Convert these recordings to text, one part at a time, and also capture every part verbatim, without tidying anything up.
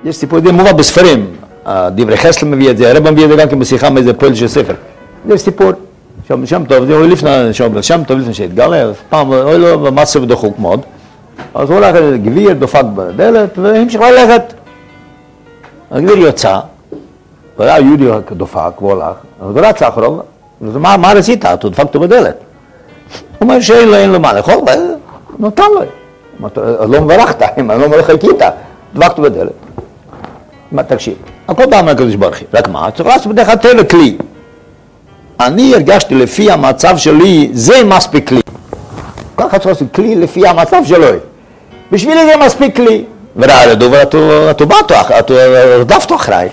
יש סיפור, זה מובא בספרים, דברי חסל מביא את זה, הרב מביא את זה גם כן בשיחה מאיזה פועל של ספר. זה סיפור, שם, שם טוב, זה לפני, שם, שם טוב לפני שהתגלה, פעם, אוי לו, מצב דחוק מאוד, אז הוא הולך לגביר, דופק בדלת, והמשיך ללכת. הגביר יוצא, וראה יהודי דופק, והוא הולך, אז הוא רץ אחריו, מה, מה רצית? אתה דפקת בדלת. הוא אומר שאין לו, אין לו מה לאכול, נותן לו. לא מברכת, לא חיכית, דפקת בדלת. מה, תקשיב, הכל בא מהקדוש ברוך הוא, רק מה? צריך לעשות בדרך כלל לכלי. אני הרגשתי לפי המצב שלי, זה מספיק כלי. ככה צריך לעשות כלי לפי המצב שלו. בשבילי זה מספיק כלי. וראה לדובר, אתה באת, אתה רדפת אחריי.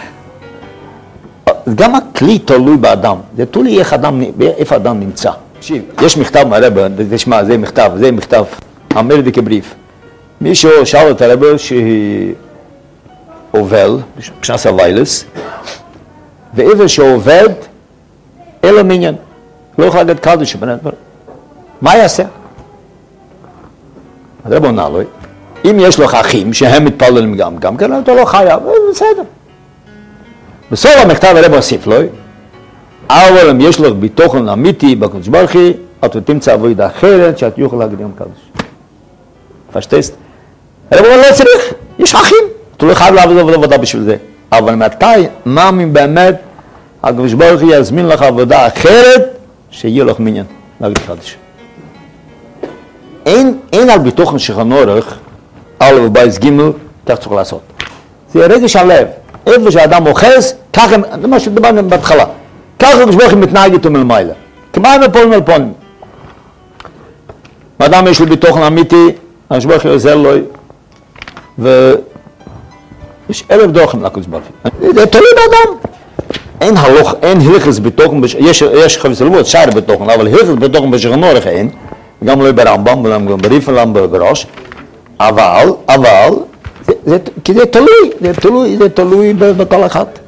גם הכלי תלוי באדם, זה תלוי איך אדם, איפה אדם נמצא. תקשיב, יש מכתב מהרב, תשמע, זה מכתב, זה מכתב, אמר לי כבריף. מישהו שאל את הרב שהיא עובל, כשנס הווילס, ואיפה שעובד, אין לו מניין, לא יכול להגיד קדוש, מה יעשה? הרב עונה לו, אם יש לך אחים שהם מתפללים גם, גם כן, אתה לא חייב, בסדר. בסוף המכתב הרב הוסיף לו, אבל אם יש לך ביטחון אמיתי בקדוש ברוך הוא, אתה תמצא עבודה אחרת שאת יוכל להגיד יום קדוש. פשטסט? הרב אומר לא צריך, יש אחים, אתה לא חייב לעבוד עבודה בשביל זה. אבל מתי, מאמין באמת, הקדוש ברוך הוא יזמין לך עבודה אחרת, שיהיה לך מניין להגיד קדוש. אין, אין על ביטחון שולחן אורך, א' ובייס ג' כך צריך לעשות. זה רגש הלב. איפה שהאדם אוחז, ככה, זה מה שדיברנו בהתחלה, ככה הקדוש ברוך הוא מתנהג איתו מלמעלה, כמיים מפונים מלפונים. האדם יש לו ביטחון אמיתי, הקדוש ברוך הוא עוזר לו, ויש אלף דרכים לקדוש ברוך הוא. זה תלוי באדם. אין הלוך, אין הלכס ביטחון, יש, יש חפץ לבוא, שער ביטחון, אבל הלכס ביטחון בשולחן אורך אין, גם לא ברמב"ם, גם בריפלם בראש, אבל, אבל, זה, זה, כי זה תלוי, זה תלוי, זה תלוי בכל אחד.